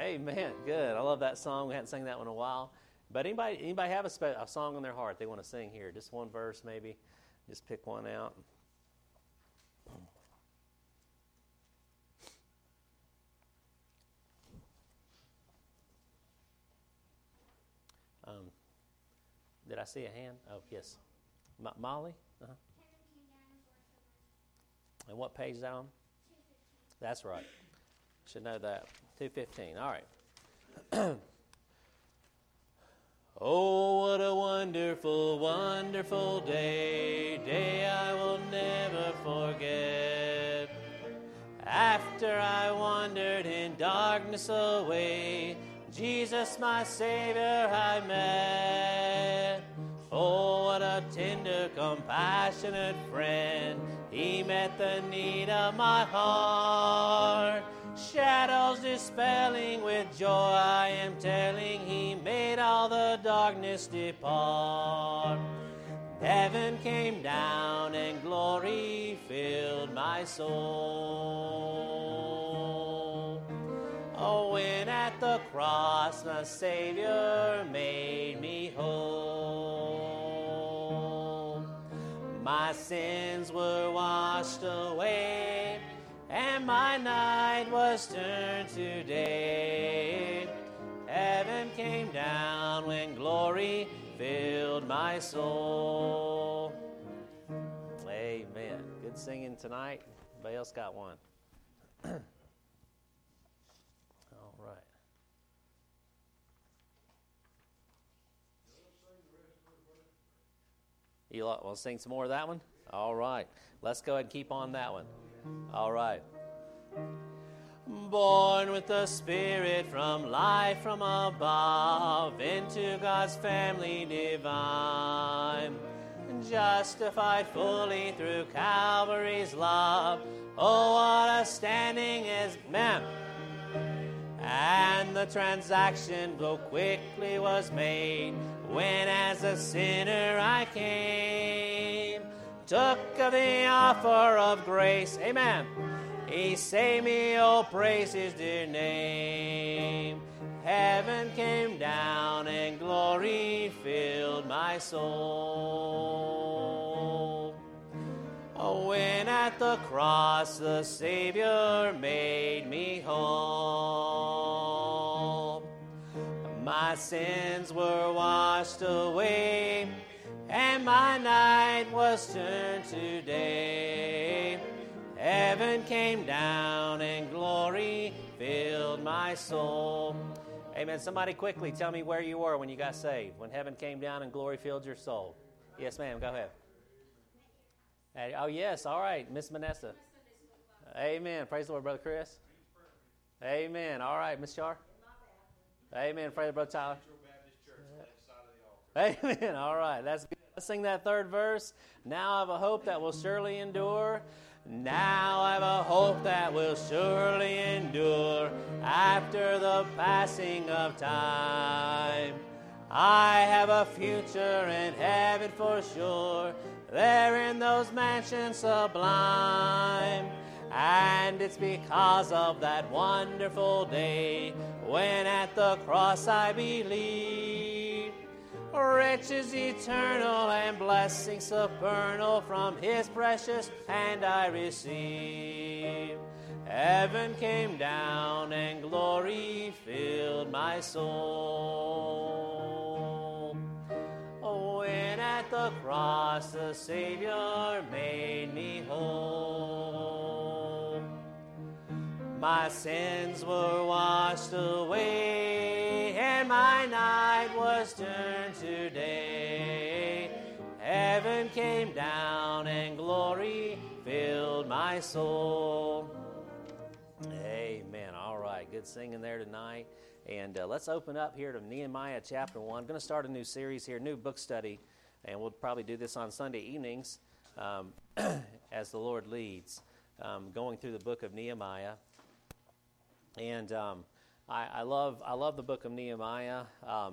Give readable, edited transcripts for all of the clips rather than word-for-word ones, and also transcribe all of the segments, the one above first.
Amen. Good. I love that song. We hadn't sang that one in a while. But anybody have a song on their heart they want to sing here? Just one verse, maybe. Just pick one out. Did I see a hand? Oh, yes. Molly? Uh-huh. And what page is that on? 215. That's right. Should know that. 215. All right. Oh, what a wonderful, wonderful day I will never forget. After I wandered in darkness away, Jesus, my Savior, I met. Oh, what a tender, compassionate friend. He met the need of my heart. Shadows dispelling with joy, I am telling, He made all the darkness depart. Heaven came down and glory filled my soul. Oh, when at the cross the Savior made me whole. My sins were washed away, and my night was turned to day. Heaven came down when glory filled my soul. Amen. Good singing tonight. Anybody else got one? All right. You want to sing some more of that one? All right. Let's go ahead and keep on that one. All right. Born with the Spirit from life from above, into God's family divine, justified fully through Calvary's love. Oh, what a standing is man! And the transaction so quickly was made, when as a sinner I came, took of the offer of grace. Amen. He saved me, oh, praise His dear name. Heaven came down and glory filled my soul. Oh, when at the cross the Savior made me whole. My sins were washed away, and my night was turned to day. Heaven came down and glory filled my soul. Amen. Somebody quickly tell me where you were when you got saved, when heaven came down and glory filled your soul. Yes, ma'am. Go ahead. Oh, yes. All right. Miss Vanessa. Amen. Praise the Lord, Brother Chris. Amen. All right, Miss Char. Amen. Praise the Brother Tyler. Amen. All right. That's good. Let's sing that third verse. Now I have a hope that will surely endure. Now I have a hope that will surely endure after the passing of time. I have a future in heaven for sure, there in those mansions sublime. And it's because of that wonderful day when at the cross I believe. Riches eternal and blessings supernal from His precious hand I receive. Heaven came down and glory filled my soul. Oh, when at the cross the Savior made me whole. My sins were washed away, and my night was turned to day. Heaven came down and glory filled my soul. Amen. All right. Good singing there tonight. And let's open up here to Nehemiah chapter 1. I'm going to start a new series here, new book study. And we'll probably do this on Sunday evenings as the Lord leads, going through the book of Nehemiah. And I love the book of Nehemiah.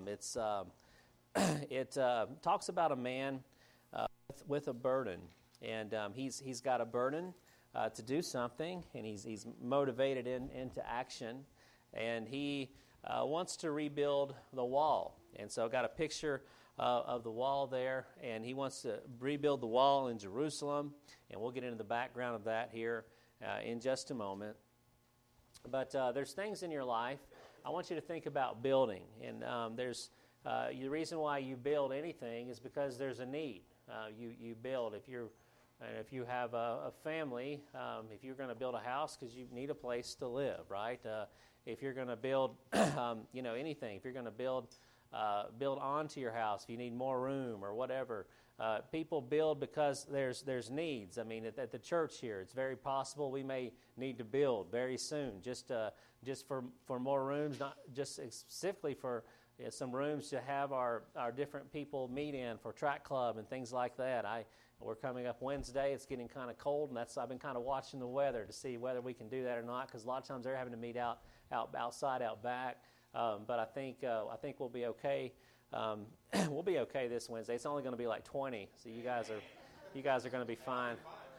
It talks about a man with a burden, and he's got a burden to do something, and he's motivated into action. and he wants to rebuild the wall. And so I got a picture of the wall there, and he wants to rebuild the wall in Jerusalem, and we'll get into the background of that here in just a moment. But there's things in your life I want you to think about building, and there's the reason why you build anything is because there's a need. You build if you have a family, if you're going to build a house because you need a place to live, right? If you're going to build, anything, if you're going to build onto your house, if you need more room or whatever, people build because there's needs. I mean, at the church here, it's very possible we may need to build very soon, just for more rooms, not just specifically for some rooms to have our different people meet in for track club and things like that. We're coming up Wednesday. It's getting kind of cold, and I've been kind of watching the weather to see whether we can do that or not, because a lot of times they're having to meet outside, out back. But I think we'll be okay. We'll be okay this Wednesday. It's only going to be like 20, so you guys are going to be fine.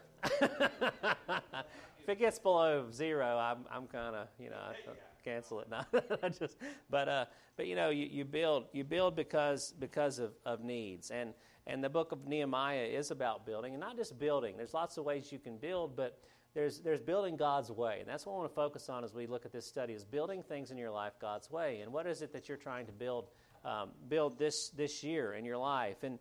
If it gets below 0, I'm kind of I cancel it now. But you build because of needs, and the book of Nehemiah is about building, and not just building. There's lots of ways you can build, but there's building God's way, and that's what I want to focus on as we look at this study, is building things in your life God's way. And what is it that you're trying to build this year in your life? And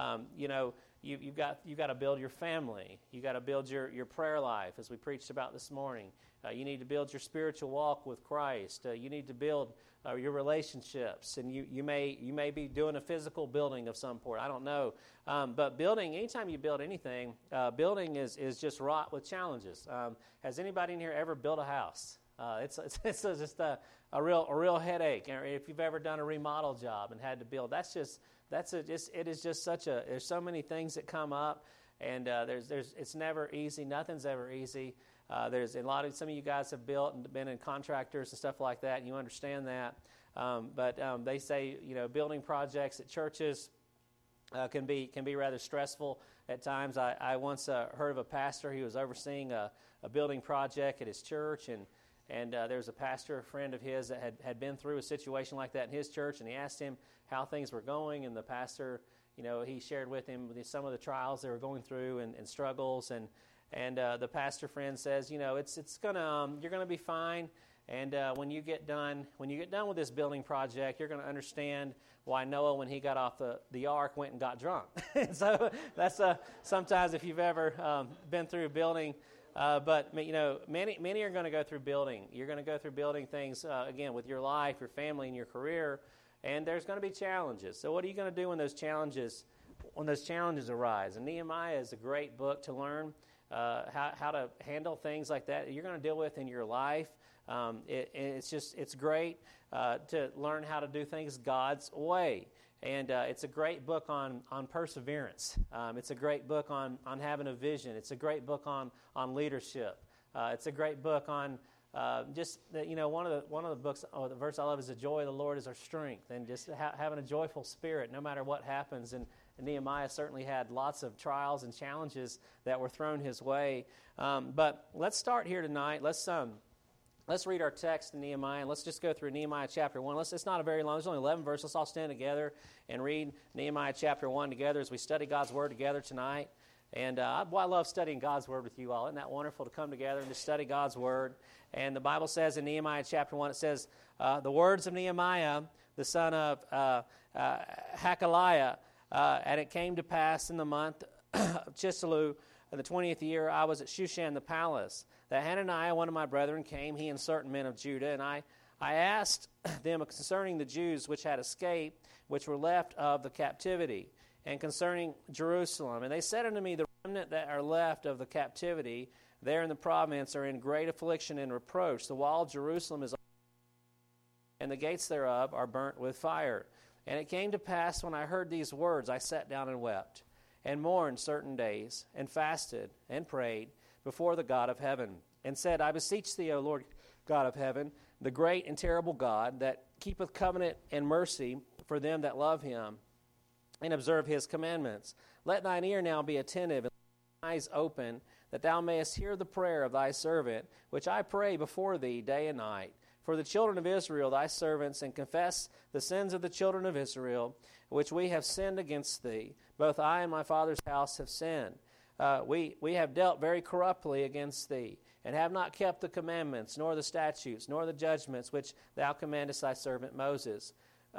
you've got to build your family. You got to build your prayer life, as we preached about this morning. You need to build your spiritual walk with Christ. You need to build your relationships, and you may be doing a physical building of some sort. I don't know, but building. Anytime you build anything, building is just wrought with challenges. Has anybody in here ever built a house? It's just a real headache. If you've ever done a remodel job and had to build, it is just there's so many things that come up, and it's never easy. Nothing's ever easy. Some of you guys have built and been in contractors and stuff like that, and you understand that. But they say building projects at churches can be rather stressful at times. I once heard of a pastor. He was overseeing a building project at his church, and there was a pastor, a friend of his, that had been through a situation like that in his church, and he asked him how things were going, and the pastor, he shared with him some of the trials they were going through and struggles, and the pastor friend says, it's gonna you're gonna be fine, and when you get done with this building project, you're gonna understand why Noah, when he got off the ark, went and got drunk. So that's sometimes if you've ever been through building. But many are going to go through building. You're going to go through building things again with your life, your family, and your career, and there's going to be challenges. So what are you going to do when those challenges arise? And Nehemiah is a great book to learn how to handle things like that you're going to deal with in your life. It's great to learn how to do things God's way. And it's a great book on perseverance. It's a great book on having a vision. It's a great book on leadership. It's a great book on one of the books. The verse I love is the joy of the Lord is our strength, and just having a joyful spirit no matter what happens. And Nehemiah certainly had lots of trials and challenges that were thrown his way. But let's start here tonight. Let's read our text in Nehemiah, and let's just go through Nehemiah chapter 1. It's not a very long, there's only 11 verses. Let's all stand together and read Nehemiah chapter 1 together as we study God's Word together tonight. And I love studying God's Word with you all. Isn't that wonderful to come together and to study God's Word? And the Bible says in Nehemiah chapter 1, it says, the words of Nehemiah, the son of Hakaliah, and it came to pass in the month of Chisleu, in the 20th year, I was at Shushan the palace, that Hananiah, one of my brethren, came, he and certain men of Judah, and I asked them concerning the Jews which had escaped, which were left of the captivity, and concerning Jerusalem. And they said unto me, the remnant that are left of the captivity there in the province are in great affliction and reproach. The wall of Jerusalem is, and the gates thereof are burnt with fire. And it came to pass, when I heard these words, I sat down and wept, and mourned certain days, and fasted, and prayed before the God of heaven, and said, I beseech thee, O Lord God of heaven, the great and terrible God, that keepeth covenant and mercy for them that love him, and observe his commandments. Let thine ear now be attentive, and thine eyes open, that thou mayest hear the prayer of thy servant, which I pray before thee day and night, for the children of Israel, thy servants, and confess the sins of the children of Israel, which we have sinned against thee. Both I and my father's house have sinned. We have dealt very corruptly against thee, and have not kept the commandments, nor the statutes, nor the judgments which thou commandest thy servant Moses.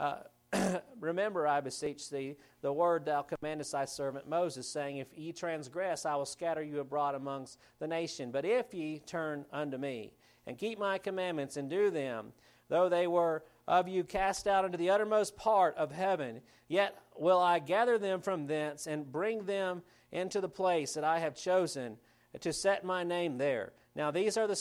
Remember, I beseech thee, the word thou commandest thy servant Moses, saying, If ye transgress, I will scatter you abroad amongst the nation. But if ye turn unto me, and keep my commandments, and do them, though they were of you cast out into the uttermost part of heaven, yet will I gather them from thence, and bring them into the place that I have chosen to set my name there. Now these are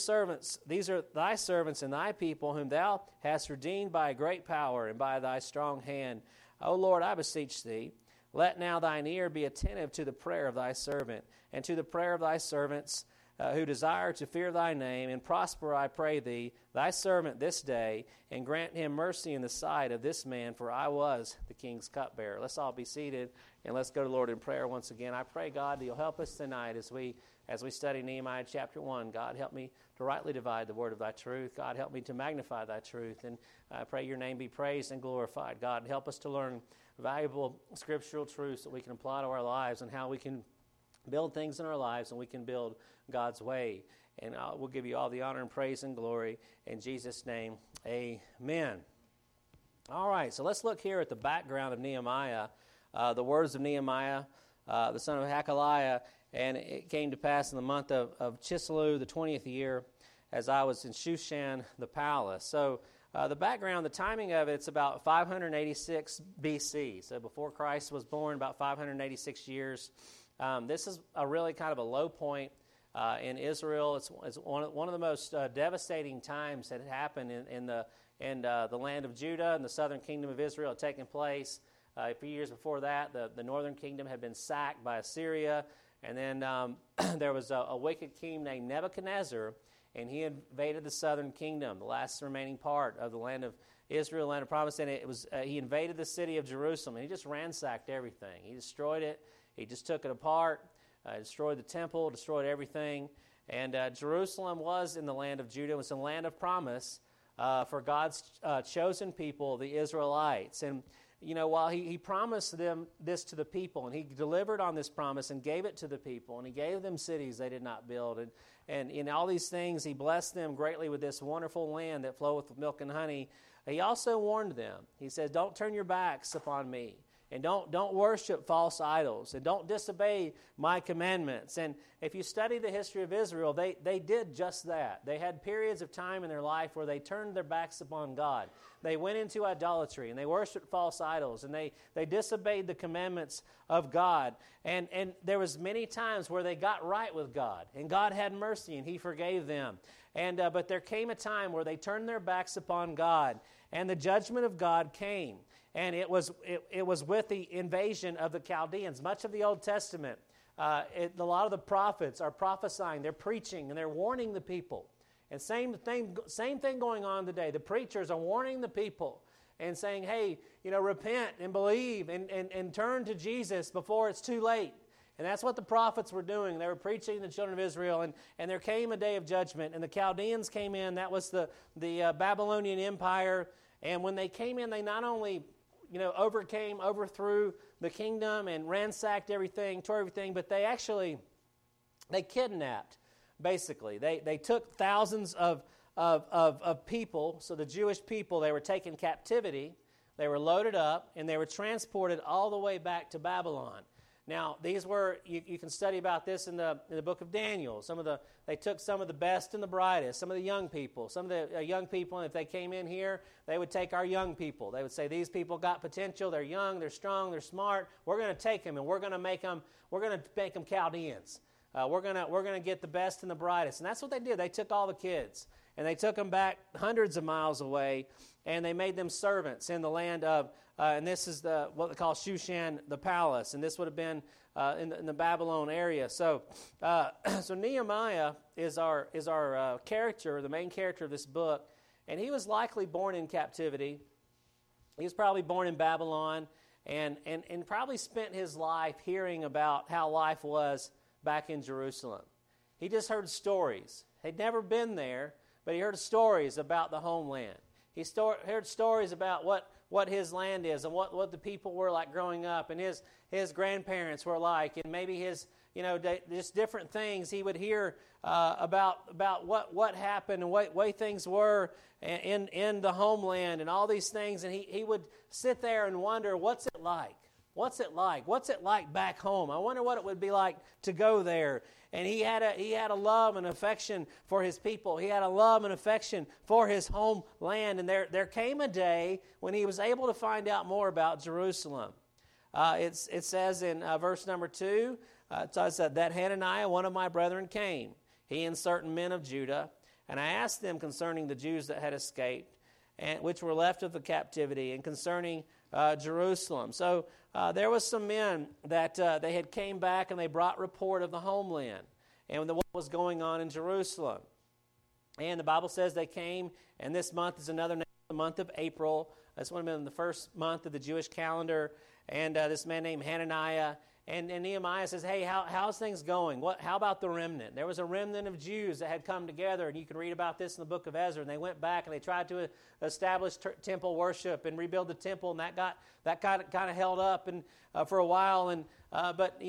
thy servants and thy people, whom thou hast redeemed by a great power and by thy strong hand. O Lord, I beseech thee, let now thine ear be attentive to the prayer of thy servant, and to the prayer of thy servants who desire to fear thy name, and prosper, I pray thee, thy servant this day, and grant him mercy in the sight of this man, for I was the king's cupbearer. Let's all be seated, and let's go to the Lord in prayer once again. I pray, God, that you'll help us tonight as we study Nehemiah chapter 1. God, help me to rightly divide the word of thy truth. God, help me to magnify thy truth, and I pray your name be praised and glorified. God, help us to learn valuable scriptural truths that we can apply to our lives, and how we can build things in our lives, and we can build God's way. And we'll give you all the honor and praise and glory. In Jesus' name, amen. All right, so let's look here at the background of Nehemiah, the words of Nehemiah, the son of Hakaliah. And it came to pass in the month of Chisleu, the 20th year, as I was in Shushan, the palace. So the background, the timing of it's about 586 BC. So before Christ was born, about 586 years. This is a really kind of a low point in Israel. It's one of the most devastating times that had happened in the land of Judah and the southern kingdom of Israel had taken place. A few years before that, the northern kingdom had been sacked by Assyria. And then there was a wicked king named Nebuchadnezzar, and he invaded the southern kingdom, the last remaining part of the land of Israel, land of promise. And he invaded the city of Jerusalem, and he just ransacked everything. He destroyed it. He just took it apart, destroyed the temple, destroyed everything. And Jerusalem was in the land of Judah. It was a land of promise for God's chosen people, the Israelites. And you know, while he promised them this to the people, and he delivered on this promise and gave it to the people, and he gave them cities they did not build, and in all these things he blessed them greatly with this wonderful land that floweth with milk and honey, he also warned them. He says, don't turn your backs upon me, and don't worship false idols, and don't disobey my commandments. And if you study the history of Israel, they did just that. They had periods of time in their life where they turned their backs upon God. They went into idolatry, and they worshiped false idols, and they disobeyed the commandments of God. And there was many times where they got right with God, and God had mercy, and he forgave them. And but there came a time where they turned their backs upon God, and the judgment of God came. And it was with the invasion of the Chaldeans. Much of the Old Testament, a lot of the prophets are prophesying, they're preaching, and they're warning the people. And same thing going on today. The preachers are warning the people and saying, hey, repent and believe and turn to Jesus before it's too late. And that's what the prophets were doing. They were preaching to the children of Israel, and there came a day of judgment, and the Chaldeans came in. That was the Babylonian Empire. And when they came in, they not only overthrew the kingdom and ransacked everything, tore everything, but they kidnapped. Basically, they took thousands of people. So the Jewish people, they were taken captivity, they were loaded up, and they were transported all the way back to Babylon. Now, these were, you can study about this in the book of Daniel. They took some of the best and the brightest, some of the young people. Some of the young people, if they came in here, they would take our young people. They would say, these people got potential, they're young, they're strong, they're smart. We're going to take them, and we're going to make them Chaldeans. We're gonna get the best and the brightest. And that's what they did. They took all the kids, and they took them back hundreds of miles away, and they made them servants in the land of, and this is what they call Shushan, the palace, and this would have been in the Babylon area. So Nehemiah is our character, the main character of this book, and he was likely born in captivity. He was probably born in Babylon, and probably spent his life hearing about how life was back in Jerusalem. He just heard stories. He'd never been there, but he heard stories about the homeland. He heard stories about what his land is and what the people were like growing up, and his grandparents were like, and maybe his, just different things he would hear about what happened and what way things were in the homeland and all these things, and he would sit there and wonder, what's it like? What's it like? What's it like back home? I wonder what it would be like to go there. And he had a love and affection for his people. He had a love and affection for his homeland. And there came a day when he was able to find out more about Jerusalem. It says in verse number 2, it says that Hananiah, one of my brethren, came, he and certain men of Judah, and I asked them concerning the Jews that had escaped, and which were left of the captivity, and concerning Jerusalem. So there was some men that they had came back and they brought report of the homeland and what was going on in Jerusalem. And the Bible says they came, and this month is another name, the month of April. This would have been the first month of the Jewish calendar. And this man named Hananiah. And Nehemiah says, hey, how's things going? How about the remnant? There was a remnant of Jews that had come together, and you can read about this in the book of Ezra. And they went back and they tried to establish temple worship and rebuild the temple, and that kind of held up and for a while. And but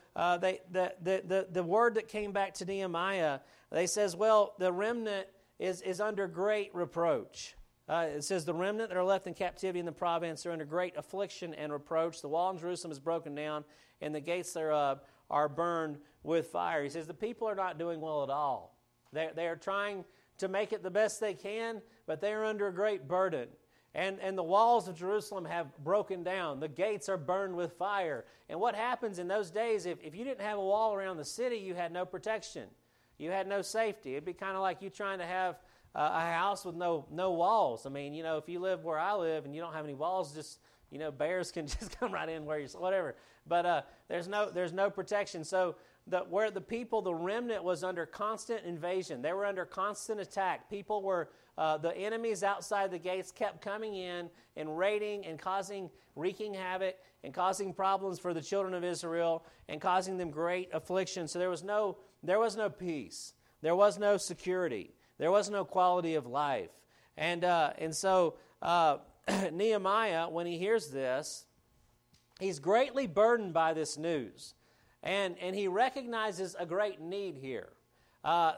the word that came back to Nehemiah, they says, well, the remnant is under great reproach. It says the remnant that are left in captivity in the province are under great affliction and reproach. The wall in Jerusalem is broken down, and the gates thereof are burned with fire. He says the people are not doing well at all. They are trying to make it the best they can, but they are under a great burden. And the walls of Jerusalem have broken down. The gates are burned with fire. And what happens in those days, if you didn't have a wall around the city, you had no protection. You had no safety. It'd be kind of like you trying to have a house with no walls. I mean, if you live where I live and you don't have any walls, just, bears can just come right in where you're, whatever. But there's no protection. So where the people, the remnant, was under constant invasion. They were under constant attack. People were, the enemies outside the gates kept coming in and raiding and wreaking havoc and causing problems for the children of Israel and causing them great affliction. So there was no peace. There was no security. There was no quality of life. And so Nehemiah, when he hears this, he's greatly burdened by this news. And he recognizes a great need here. I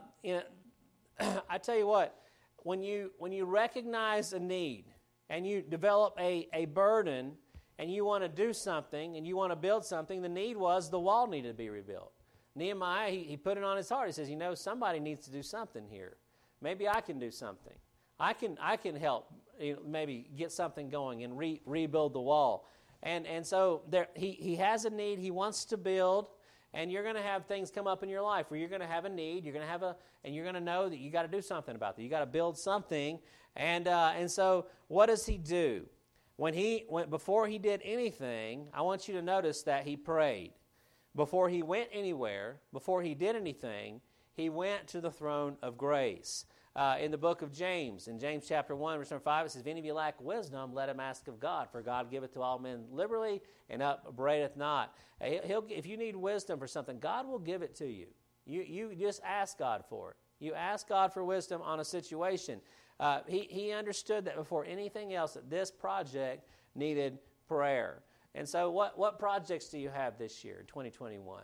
tell you what, when you recognize a need and you develop a burden and you want to do something and you want to build something, the need was the wall needed to be rebuilt. Nehemiah, he put it on his heart. He says, somebody needs to do something here. Maybe I can do something. I can help maybe get something going and rebuild the wall. And so he has a need. He wants to build, and you're going to have things come up in your life where you're going to have a need. You're going to and you're going to know that you got to do something about that. You got to build something. And so what does he do? Before he did anything, I want you to notice that he prayed. Before he went anywhere, before he did anything, he went to the throne of grace. In the book of James, in James chapter 1, verse number 5, it says, if any of you lack wisdom, let him ask of God, for God giveth to all men liberally and upbraideth not. If you need wisdom for something, God will give it to you. You just ask God for it. You ask God for wisdom on a situation. He understood that before anything else, that this project needed prayer. And so what projects do you have this year, 2021?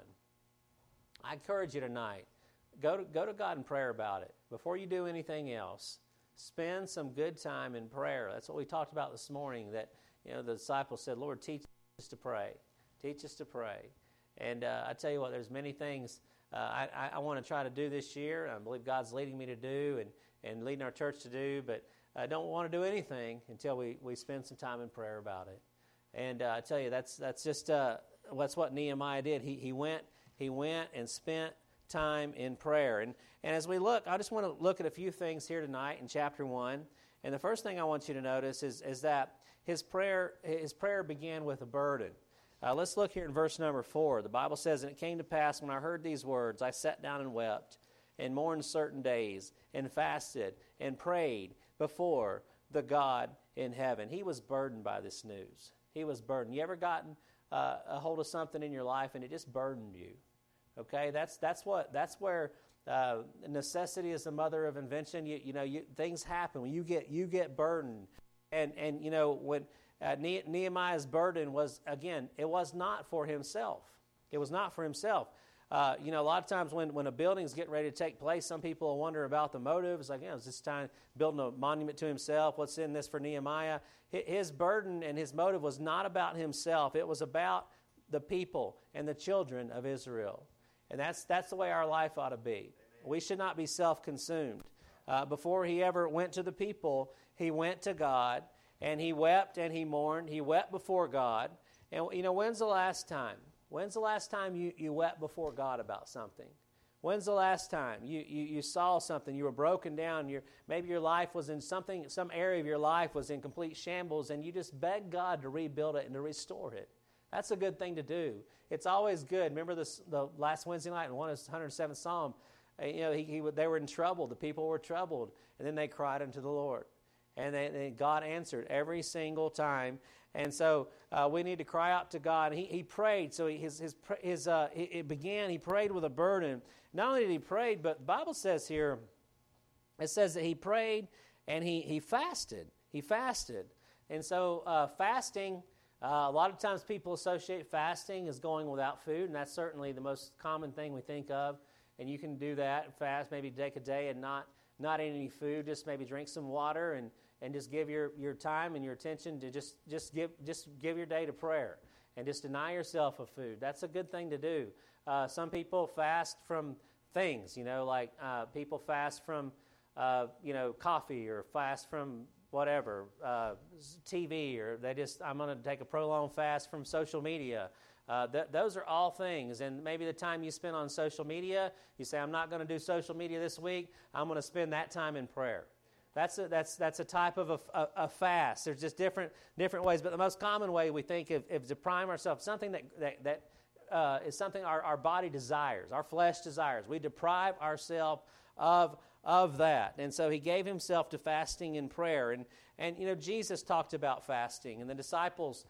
I encourage you tonight, go to God in prayer about it. Before you do anything else, spend some good time in prayer. That's what we talked about this morning, that the disciples said, Lord, teach us to pray. Teach us to pray. And I tell you what, there's many things I want to try to do this year. I believe God's leading me to do and leading our church to do, but I don't want to do anything until we spend some time in prayer about it. And I tell you, that's just that's what Nehemiah did. He went and spent time in prayer. And as we look, I just want to look at a few things here tonight in chapter 1. And the first thing I want you to notice is that his prayer began with a burden. Let's look here in verse number 4. The Bible says, and it came to pass when I heard these words, I sat down and wept and mourned certain days and fasted and prayed before the God in heaven. He was burdened by this news. He was burdened. You ever gotten a hold of something in your life and it just burdened you? Okay, that's where necessity is the mother of invention. Things happen when you get burdened, and when Nehemiah's burden was, again, it was not for himself. It was not for himself. A lot of times when a building's getting ready to take place, some people will wonder about the motive. It's like, is this time building a monument to himself? What's in this for Nehemiah? His burden and his motive was not about himself. It was about the people and the children of Israel. And that's the way our life ought to be. Amen. We should not be self-consumed. Before he ever went to the people, he went to God, and he wept and he mourned. He wept before God. And, when's the last time? When's the last time you wept before God about something? When's the last time you saw something, you were broken down, maybe your life was in some area of your life was in complete shambles, and you just begged God to rebuild it and to restore it? That's a good thing to do. It's always good. Remember the last Wednesday night in 107th Psalm, they were in trouble. The people were troubled, and then they cried unto the Lord. And God answered every single time. And so we need to cry out to God. He prayed. So he prayed with a burden. Not only did he pray, but the Bible says here, it says that he prayed and he fasted. He fasted. And so fasting, a lot of times people associate fasting as going without food, and that's certainly the most common thing we think of. And you can do that, fast, maybe take a day and not eat any food, just maybe drink some water and just give your time and your attention to just give your day to prayer and just deny yourself of food. That's a good thing to do. Some people fast from things, like people fast from coffee, or fast from whatever, TV, or I'm going to take a prolonged fast from social media. Those are all things, and maybe the time you spend on social media, you say, I'm not going to do social media this week, I'm going to spend that time in prayer. That's a type of a fast. There's just different ways, but the most common way we think of depriving ourselves, something that is something our body desires, our flesh desires. We deprive ourselves of that. And so he gave himself to fasting and prayer. And Jesus talked about fasting, and the disciples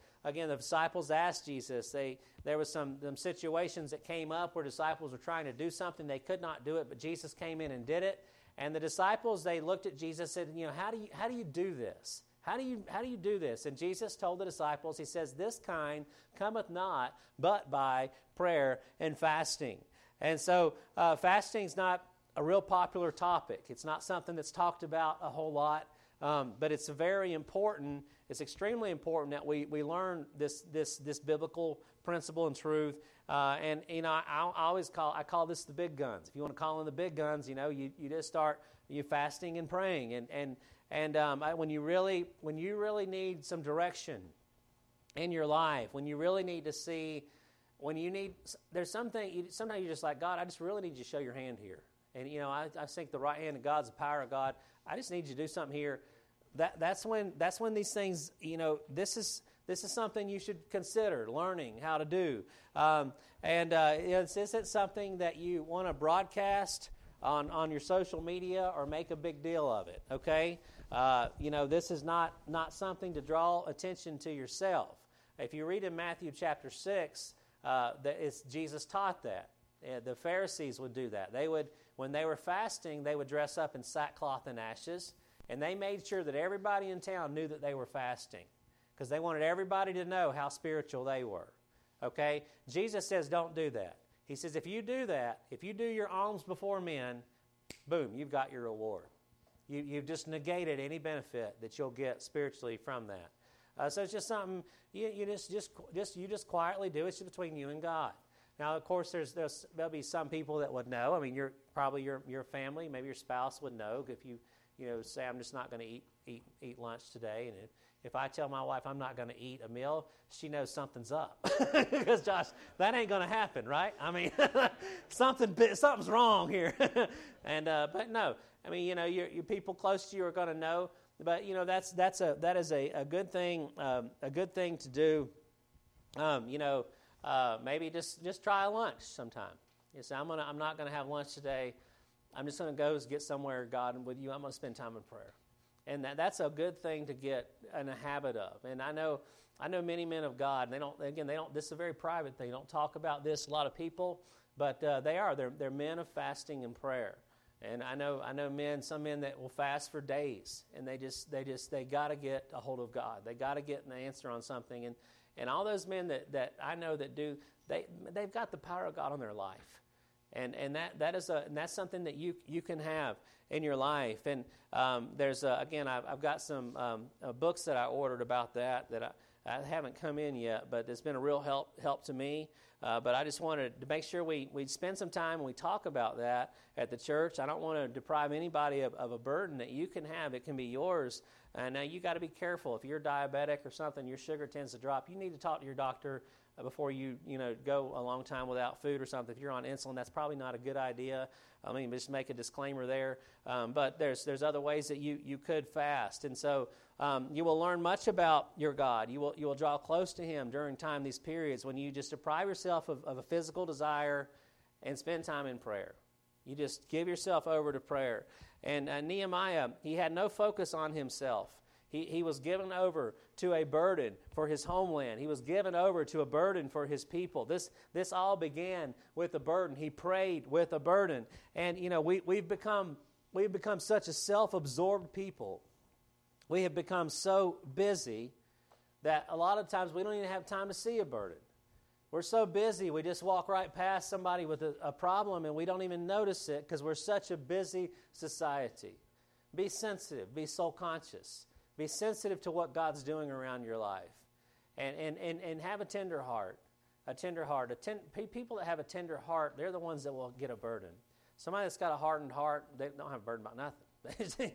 asked Jesus. There was some situations that came up where disciples were trying to do something. They could not do it, but Jesus came in and did it. And the disciples, they looked at Jesus and said, how do you do this? How do you do this? And Jesus told the disciples, he says, this kind cometh not but by prayer and fasting. And so fasting's not a real popular topic. It's not something that's talked about a whole lot, but it's very important. It's extremely important that we learn this biblical principle and truth. I always call this the big guns. If you want to call in the big guns, you just start fasting and praying, and when you really need some direction in your life, when you really need to see, there's something sometimes you're just like, God, I just really need you to show your hand here. And I think the right hand of God's the power of God. I just need you to do something here. That's when these things, this is something you should consider learning how to do. Is it something that you want to broadcast on your social media or make a big deal of it? Okay, this is not something to draw attention to yourself. If you read in Matthew chapter 6, Jesus taught that. The Pharisees would do that. When they were fasting, they would dress up in sackcloth and ashes, and they made sure that everybody in town knew that they were fasting because they wanted everybody to know how spiritual they were. Okay? Jesus says don't do that. He says if you do that, if you do your alms before men, boom, you've got your reward. You've just negated any benefit that you'll get spiritually from that. So it's just something you just quietly do. It's just between you and God. Now, of course, there'll be some people that would know. I mean, your family, maybe your spouse would know if you say I'm just not going to eat lunch today, and if I tell my wife I'm not going to eat a meal, she knows something's up because Josh, that ain't going to happen, right? I mean, something's wrong here, but no, I mean your people close to you are going to know, but that is a good thing, to do, maybe just try a lunch sometime. You say, I'm not going to have lunch today. I'm just going to go get somewhere, God, and with you, I'm going to spend time in prayer. And that's a good thing to get in a habit of. And I know many men of God, and they don't, this is a very private thing. They don't talk about this. A lot of people, But they're men of fasting and prayer. And I know some men that will fast for days, and they got to get a hold of God. They got to get an answer on something. And all those men that I know that do, they've got the power of God on their life. And that's something that you can have in your life. And there's again, I've got some books that I ordered about that I haven't come in yet, but it's been a real help to me. But I just wanted to make sure we spend some time and we talk about that at the church. I don't want to deprive anybody of a burden that you can have. It can be yours. And now you got to be careful. If you're diabetic or something, your sugar tends to drop. You need to talk to your doctor before you go a long time without food or something. If you're on insulin, that's probably not a good idea. I mean, just make a disclaimer there. But there's other ways that you could fast. And so you will learn much about your God. You will draw close to Him during these periods when you just deprive yourself of a physical desire and spend time in prayer. You just give yourself over to prayer. And Nehemiah, he had no focus on himself. He was given over to a burden for his homeland. He was given over to a burden for his people. This all began with a burden. He prayed with a burden. And we've become such a self-absorbed people. We have become so busy that a lot of times we don't even have time to see a burden. We're so busy, we just walk right past somebody with a problem and we don't even notice it because we're such a busy society. Be sensitive, be soul-conscious. Be sensitive to what God's doing around your life. And have a tender heart. A tender heart. People that have a tender heart, they're the ones that will get a burden. Somebody that's got a hardened heart, they don't have a burden about nothing.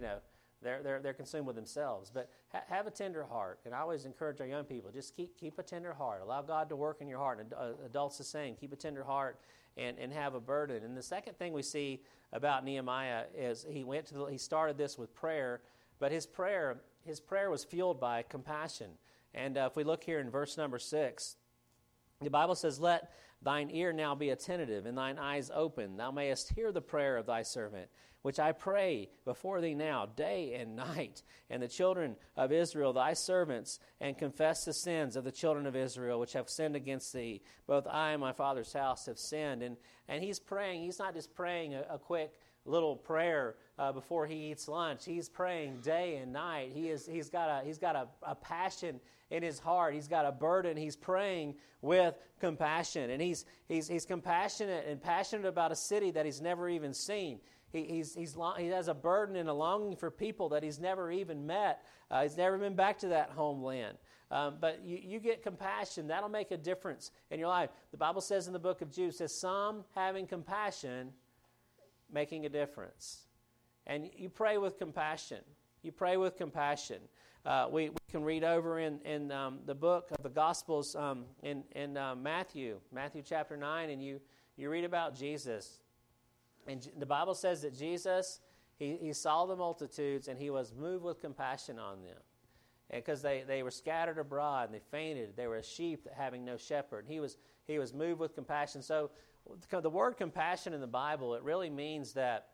They're consumed with themselves. But have a tender heart. And I always encourage our young people, just keep a tender heart. Allow God to work in your heart. And adults the same. Keep a tender heart and have a burden. And the second thing we see about Nehemiah is he started this with prayer. But his prayer was fueled by compassion. And if we look here in verse number 6, the Bible says, "Let thine ear now be attentive, and thine eyes open. Thou mayest hear the prayer of thy servant, which I pray before thee now, day and night, and the children of Israel, thy servants, and confess the sins of the children of Israel, which have sinned against thee. Both I and my father's house have sinned." And he's praying. He's not just praying a quick little prayer before he eats lunch. He's praying day and night. He's got a passion in his heart. He's got a burden. He's praying with compassion, and he's compassionate and passionate about a city that he's never even seen. He has a burden and a longing for people that he's never even met. He's never been back to that homeland. But you get compassion. That'll make a difference in your life. The Bible says in the book of Jude, says, "Some having compassion, making a difference." And you pray with compassion. You pray with compassion. We can read over in the book of the Gospels in Matthew chapter 9, and you read about Jesus. And the Bible says that Jesus, he saw the multitudes, and he was moved with compassion on them. Because they were scattered abroad, and they fainted. They were as sheep having no shepherd. He was moved with compassion. So the word compassion in the Bible, it really means that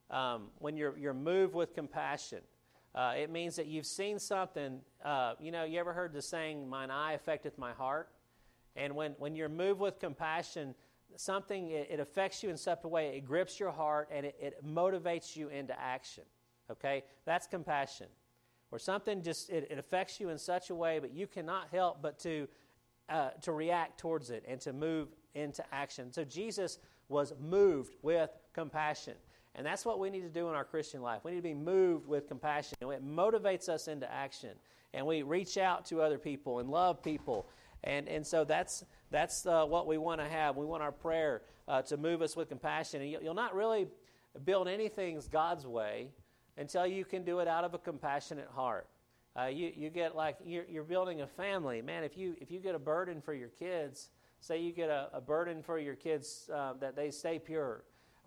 when you're moved with compassion, it means that you've seen something. You ever heard the saying, "Mine eye affecteth my heart"? And when you're moved with compassion, something, it affects you in such a way, it grips your heart, and it motivates you into action. Okay? That's compassion. Where something just, it affects you in such a way, but you cannot help but to react towards it and to move into action. So Jesus was moved with compassion. And that's what we need to do in our Christian life. We need to be moved with compassion. And it motivates us into action. And we reach out to other people and love people. And so that's what we want to have. We want our prayer to move us with compassion. And you'll not really build anything God's way until you can do it out of a compassionate heart. You get like you're building a family. Man, if you get a burden for your kids, say you get a burden for your kids that they stay pure.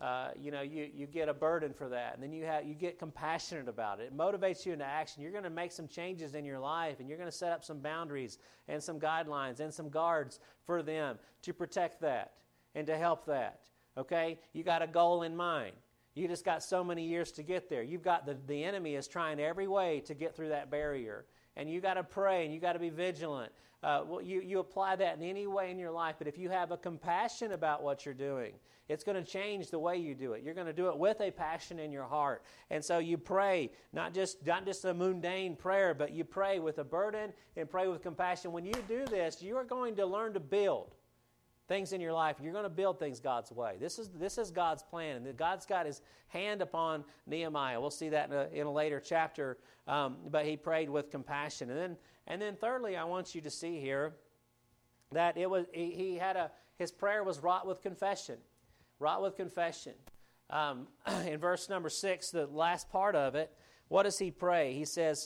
You get a burden for that, and then you get compassionate about it. It motivates you into action. You're going to make some changes in your life, and you're going to set up some boundaries and some guidelines and some guards for them to protect that and to help that. Okay? You got a goal in mind. You just got so many years to get there. You've got the enemy is trying every way to get through that barrier. And you got to pray and you got to be vigilant. You apply that in any way in your life. But if you have a compassion about what you're doing, it's going to change the way you do it. You're going to do it with a passion in your heart. And so you pray, not just a mundane prayer, but you pray with a burden and pray with compassion. When you do this, you are going to learn to build things in your life. You're going to build things God's way. This is God's plan, and God's got His hand upon Nehemiah. We'll see that in a later chapter. But he prayed with compassion, and then thirdly, I want you to see here that his prayer was wrought with confession. Wrought with confession. In verse number 6, the last part of it, what does he pray? He says,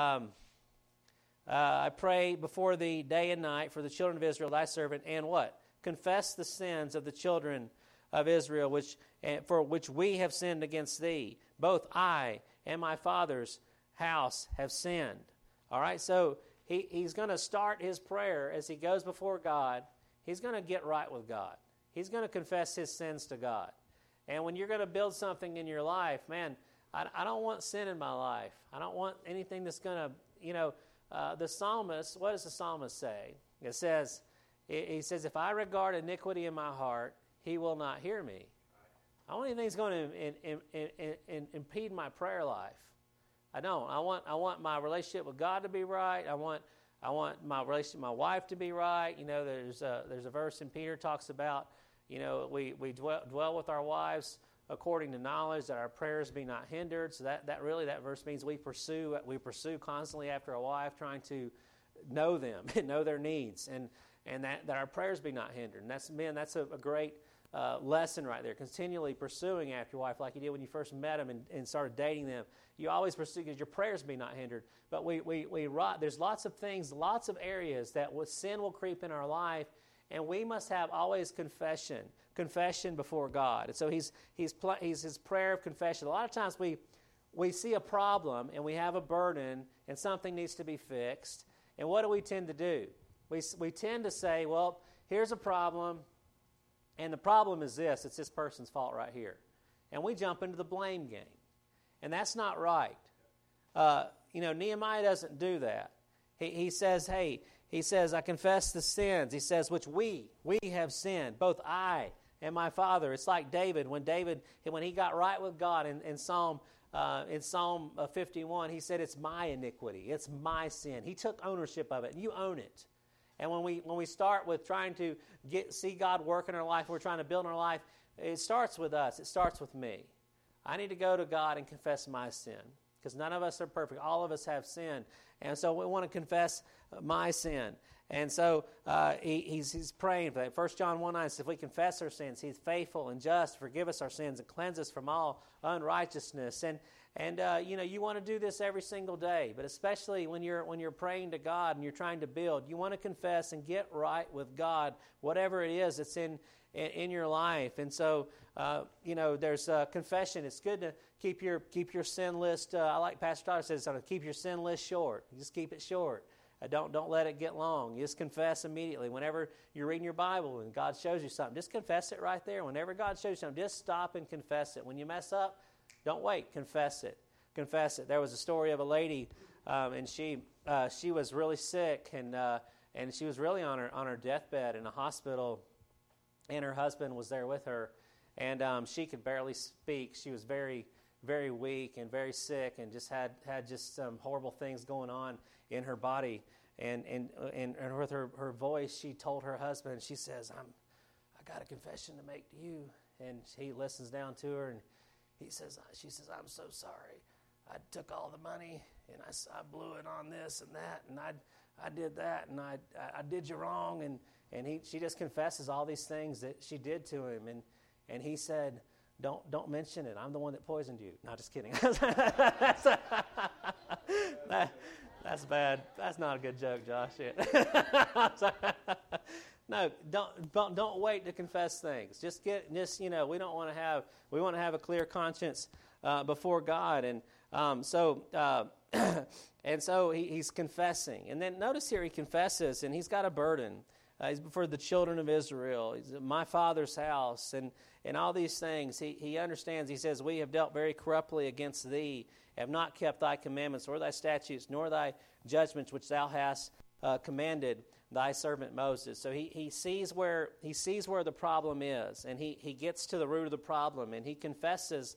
I pray before thee day and night for the children of Israel, thy servant, and what? Confess the sins of the children of Israel, for which we have sinned against thee. Both I and my father's house have sinned. All right, so he's going to start his prayer as he goes before God. He's going to get right with God. He's going to confess his sins to God. And when you're going to build something in your life, man, I don't want sin in my life. I don't want anything that's going to, the psalmist, what does the psalmist say? It says, he says, if I regard iniquity in my heart, he will not hear me. I don't want anything that's going to impede my prayer life. I don't. I want my relationship with God to be right. I want my relationship with my wife to be right. There's a verse in Peter talks about, we dwell with our wives according to knowledge, that our prayers be not hindered. So that verse means we pursue constantly after a wife, trying to know them and know their needs, and that our prayers be not hindered. And that's a great lesson right there. Continually pursuing after your wife like you did when you first met them and started dating them. You always pursue because your prayers be not hindered. But there's lots of things, lots of areas that sin will creep in our life, and we must have always confession before God. And so he's his prayer of confession. A lot of times we see a problem and we have a burden and something needs to be fixed. And what do we tend to do? We tend to say, well, here's a problem, and the problem is this. It's this person's fault right here. And we jump into the blame game. And that's not right. Nehemiah doesn't do that. He says, I confess the sins. He says, which we have sinned, both I and my father. It's like David, when he got right with God in Psalm 51, he said, it's my iniquity. It's my sin. He took ownership of it, and you own it. And when we start with trying to see God work in our life, we're trying to build in our life, it starts with us. It starts with me. I need to go to God and confess my sin, because none of us are perfect. All of us have sin. And so we want to confess my sin. And so he's praying for that. 1 John 1:9 says, if we confess our sins, he's faithful and just to forgive us our sins and cleanse us from all unrighteousness. And you want to do this every single day, but especially when you're praying to God and you're trying to build, you want to confess and get right with God, whatever it is that's in your life. And so there's confession. It's good to keep your sin list. I like Pastor Tyler says, keep your sin list short. Just keep it short. Don't let it get long. You just confess immediately. Whenever you're reading your Bible and God shows you something, just confess it right there. Whenever God shows you something, just stop and confess it. When you mess up, don't wait. Confess it. Confess it. There was a story of a lady, and she was really sick, and she was really on her deathbed in a hospital, and her husband was there with her, and she could barely speak. She was very, very weak and very sick, and just had just some horrible things going on in her body, and with her voice, she told her husband, she says, I got a confession to make to you, and he listens down to her, and she says, I'm so sorry. I took all the money, and I blew it on this and that, and I did that, and I did you wrong, and she just confesses all these things that she did to him, and he said, Don't mention it. I'm the one that poisoned you. No, just kidding. That's bad. That's not a good joke, Josh. No, don't wait to confess things. We want to have a clear conscience before God, and so he's confessing. And then notice here he confesses, and he's got a burden. He's for the children of Israel. He's my Father's house, and all these things. He understands. He says, we have dealt very corruptly against thee, have not kept thy commandments, or thy statutes, nor thy judgments, which thou hast commanded thy servant Moses. So he sees where the problem is, and he gets to the root of the problem, and he confesses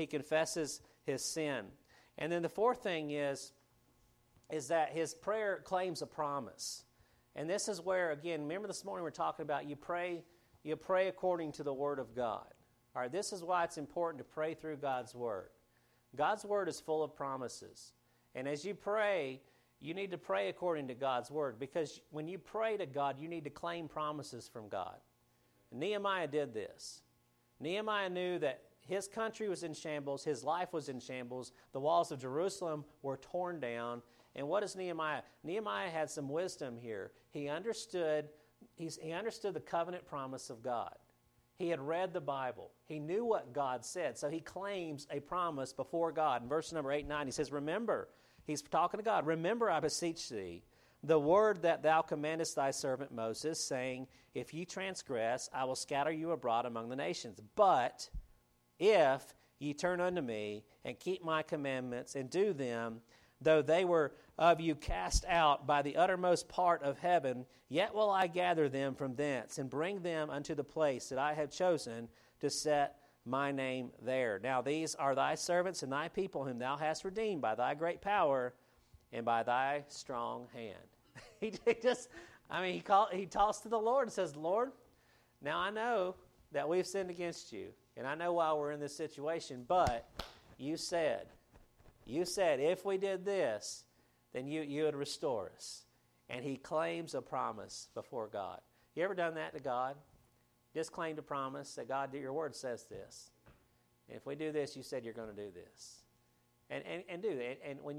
his sin. And then the fourth thing is that his prayer claims a promise. And this is where, again, remember this morning we were talking about you pray according to the Word of God. All right, this is why it's important to pray through God's Word. God's Word is full of promises. And as you pray, you need to pray according to God's Word, because when you pray to God, you need to claim promises from God. And Nehemiah did this. Nehemiah knew that his country was in shambles, his life was in shambles, the walls of Jerusalem were torn down. And what is Nehemiah? Nehemiah had some wisdom here. He understood the covenant promise of God. He had read the Bible. He knew what God said. So he claims a promise before God. In verse number 8 and 9, he says, remember, he's talking to God, remember, I beseech thee, the word that thou commandest thy servant Moses, saying, if ye transgress, I will scatter you abroad among the nations. But if ye turn unto me, and keep my commandments, and do them, though they were of you cast out by the uttermost part of heaven, yet will I gather them from thence, and bring them unto the place that I have chosen to set my name there. Now these are thy servants and thy people, whom thou hast redeemed by thy great power and by thy strong hand. he talks to the Lord and says, Lord, now I know that we've sinned against you, and I know why we're in this situation, but you said if we did this, then you would restore us. And he claims a promise before God. You ever done that to God? Just claimed a promise that God, your word says this. And if we do this, you said you're going to do this. And do that. And when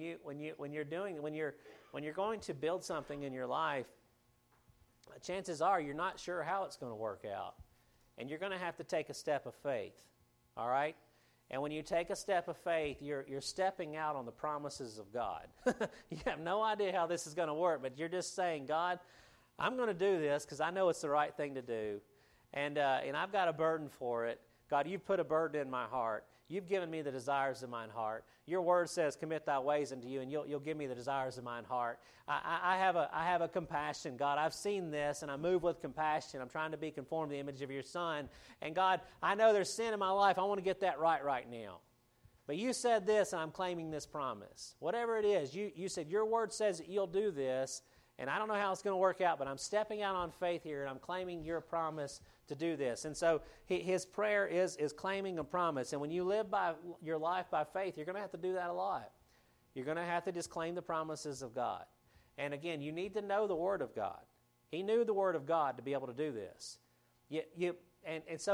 you're going to build something in your life, chances are you're not sure how it's going to work out. And you're going to have to take a step of faith. All right? And when you take a step of faith, you're stepping out on the promises of God. You have no idea how this is going to work, but you're just saying, God, I'm going to do this because I know it's the right thing to do. And I've got a burden for it. God, you've put a burden in my heart. You've given me the desires of mine heart. Your word says, commit thy ways unto you, and you'll give me the desires of mine heart. I have a compassion. God, I've seen this, and I move with compassion. I'm trying to be conformed to the image of your Son. And God, I know there's sin in my life. I want to get that right now. But you said this, and I'm claiming this promise. Whatever it is, you said your word says that you'll do this, and I don't know how it's going to work out, but I'm stepping out on faith here, and I'm claiming your promise to do this. And so his prayer is claiming a promise. And when you live by your life by faith, you're going to have to do that a lot. You're going to have to just claim the promises of God. And again, you need to know the Word of God. He knew the Word of God to be able to do this. It's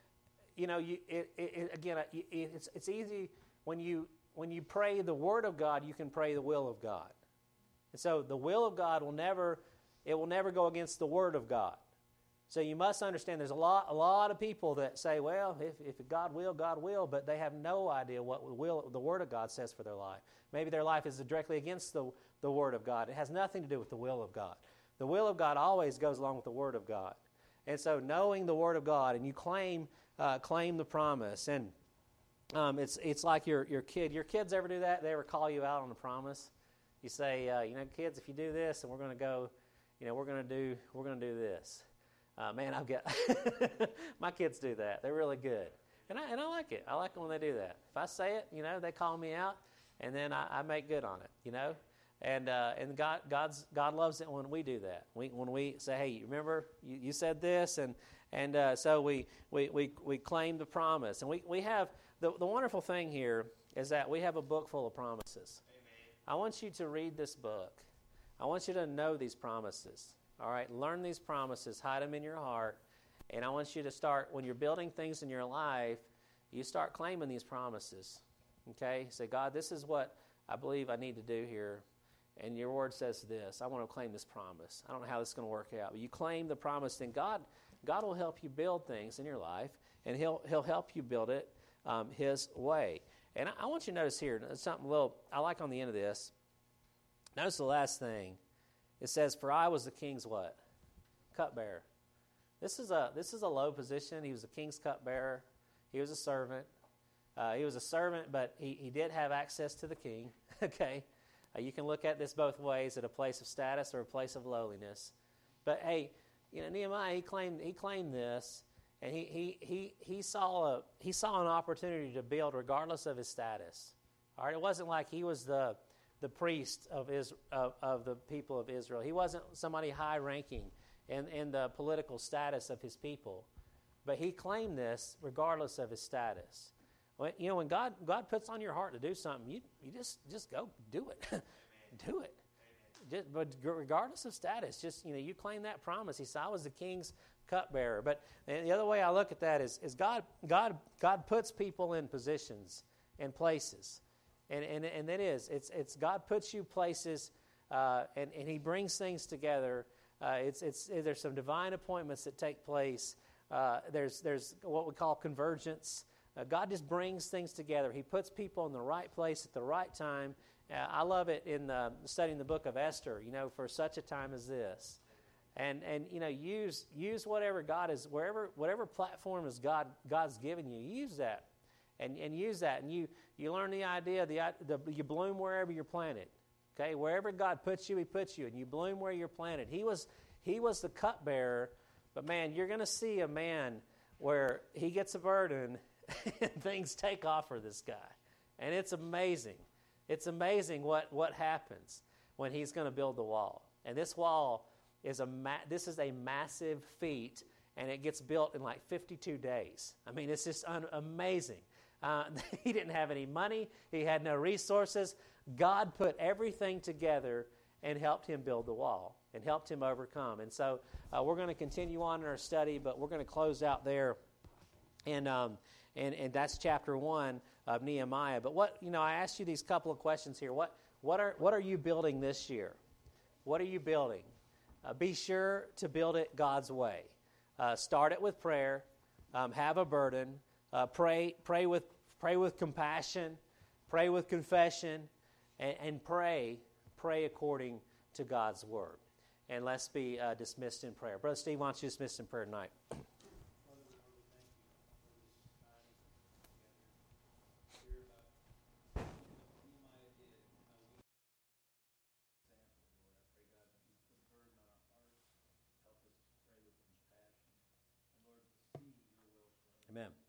easy when you pray the Word of God, you can pray the will of God. And so the will of God will never go against the Word of God. So you must understand there's a lot of people that say, well, if God will, but they have no idea what the Word of God says for their life. Maybe their life is directly against the Word of God. It has nothing to do with the will of God. The will of God always goes along with the Word of God. And so knowing the Word of God, and you claim the promise. And it's like your kid. Your kids ever do that? They ever call you out on a promise? You say, kids, if you do this, and we're going to go, we're going to do this. Man, I've got my kids do that. They're really good, and I like it. I like it when they do that. If I say it, they call me out, and then I make good on it. And God loves it when we do that. When we say, hey, remember you said this, and so we claim the promise, and we have the wonderful thing here is that we have a book full of promises. Amen. I want you to read this book. I want you to know these promises. All right, learn these promises, hide them in your heart, and I want you to start, when you're building things in your life, you start claiming these promises, okay? Say, God, this is what I believe I need to do here, and your word says this. I want to claim this promise. I don't know how this is going to work out, but you claim the promise, then God will help you build things in your life, and He'll help you build it His way. And I want you to notice here, something I like on the end of this. Notice the last thing. It says, for I was the king's what? cupbearer. This is a low position. He was a king's cupbearer. He was a servant. But he did have access to the king. Okay, you can look at this both ways, at a place of status or a place of lowliness. But hey, Nehemiah, he claimed this, and he saw an opportunity to build regardless of his status. All right, it wasn't like he was the priest of the people of Israel. He wasn't somebody high ranking in the political status of his people, but he claimed this regardless of his status. When God puts on your heart to do something, you just go do it. Do it. But regardless of status, you claim that promise. He said, I was the king's cupbearer. But the other way I look at that is God puts people in positions and places. And it is. It's God puts you places, and He brings things together. There's some divine appointments that take place. There's what we call convergence. God just brings things together. He puts people in the right place at the right time. I love it in studying the book of Esther, for such a time as this. And use whatever God is, whatever platform is God's given you, use that. And use that. And you learn the idea, you bloom wherever you're planted. Okay? Wherever God puts you, He puts you. And you bloom where you're planted. He was the cupbearer, but man, you're going to see a man where he gets a burden and things take off for this guy. And it's amazing. It's amazing what happens when he's going to build the wall. And this wall is a massive feat, and it gets built in like 52 days. I mean, it's just amazing. He didn't have any money. He had no resources. God put everything together and helped him build the wall and helped him overcome. And so we're going to continue on in our study, but we're going to close out there. And that's chapter 1 of Nehemiah. But I asked you these couple of questions here. What are you building this year? What are you building? Be sure to build it God's way. Start it with prayer. Have a burden. Pray with compassion. Pray with confession, and pray according to God's word. And let's be dismissed in prayer. Brother Steve, why don't you dismiss in prayer tonight? Amen.